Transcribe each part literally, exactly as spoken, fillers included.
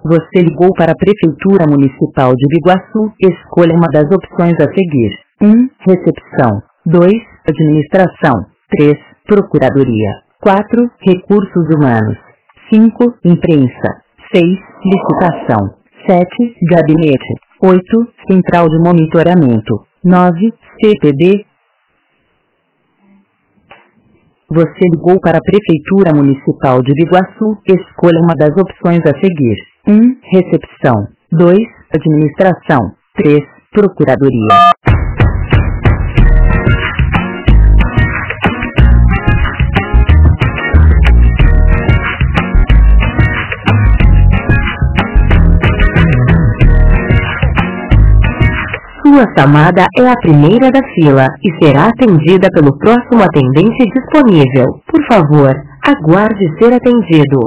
Você ligou para a Prefeitura Municipal de Biguaçu. Escolha uma das opções a seguir. um. Recepção. dois. Administração. três. Procuradoria. quatro. Recursos humanos. cinco. Imprensa. seis. Licitação. sete. Gabinete. oito. Central de monitoramento. nove. C P D. Você ligou para a Prefeitura Municipal de Biguaçu. Escolha uma das opções a seguir. um. Recepção. dois. Administração. três. Procuradoria. Sua chamada é a primeira da fila e será atendida pelo próximo atendente disponível. Por favor, aguarde ser atendido.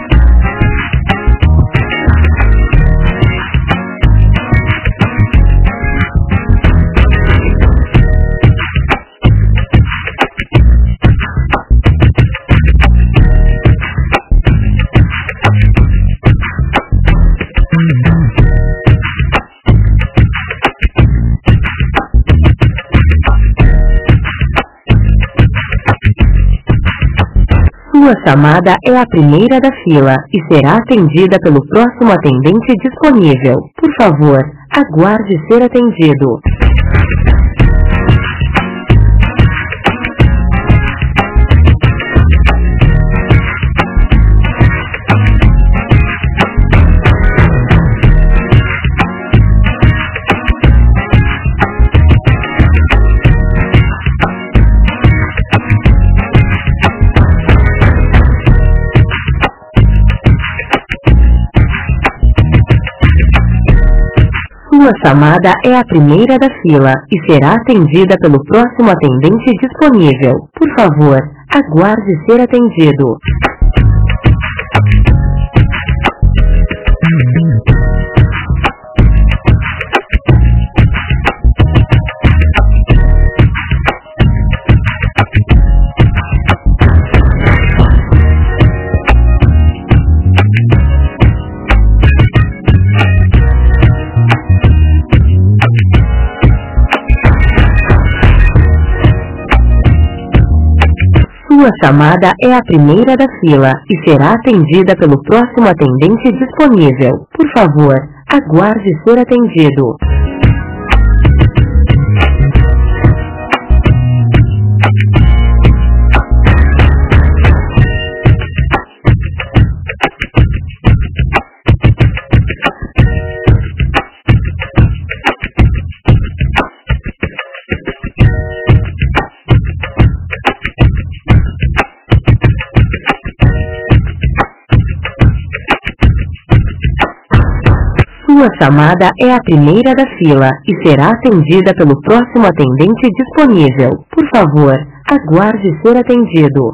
Sua chamada é a primeira da fila e será atendida pelo próximo atendente disponível. Por favor, aguarde ser atendido. Sua chamada é a primeira da fila e será atendida pelo próximo atendente disponível. Por favor, aguarde ser atendido. Sua chamada é a primeira da fila e será atendida pelo próximo atendente disponível. Por favor, aguarde ser atendido. Sua chamada é a primeira da fila e será atendida pelo próximo atendente disponível. Por favor, aguarde ser atendido.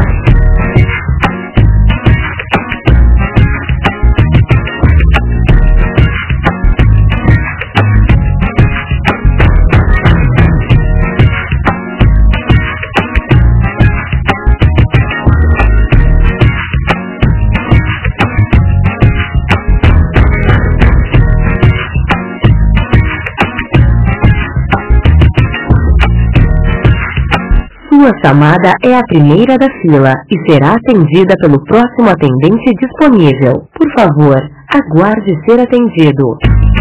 Sua chamada é a primeira da fila e será atendida pelo próximo atendente disponível. Por favor, aguarde ser atendido.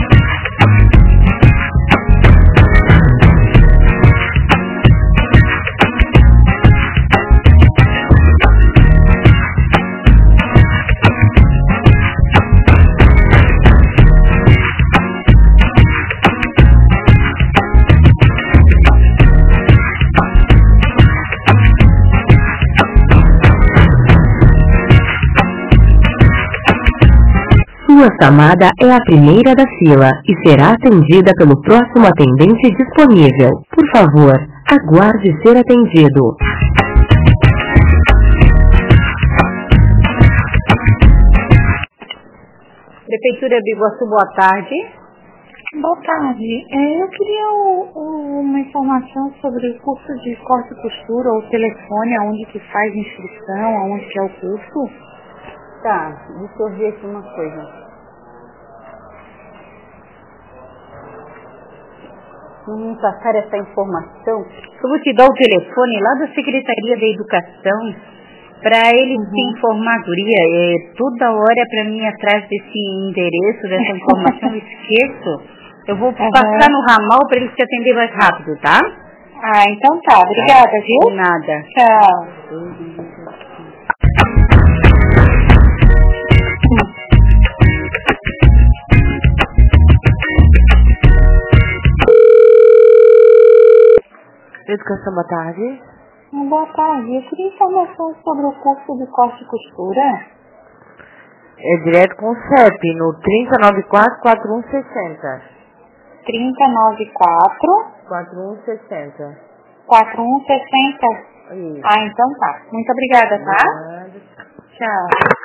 Sua chamada é a primeira da fila e será atendida pelo próximo atendente disponível. Por favor, aguarde ser atendido. Prefeitura de Biguaçu, boa tarde. Boa tarde. É, eu queria o, o, uma informação sobre o curso de corte e costura, ou telefone, aonde que faz inscrição, aonde que é o curso. Tá, deixa eu ver aqui uma coisa. me passar essa informação. Eu vou te dar o telefone lá da Secretaria da Educação para eles Uhum. se informar, guria. É, toda hora para mim atrás desse endereço, dessa informação, eu esqueço. Eu vou Uhum. passar no ramal para eles te atender mais rápido, tá? Ah, então tá. Obrigada, viu? De nada. Tchau. Educação, boa tarde. Boa tarde. Eu queria informação sobre o curso de corte e costura. É direto com o C E P, no trinta noventa e quatro, quarenta e um sessenta. trinta noventa e quatro, quarenta e um sessenta. quarenta e um sessenta. Isso. Ah, então tá. Muito obrigada, tá? Nada. Tchau.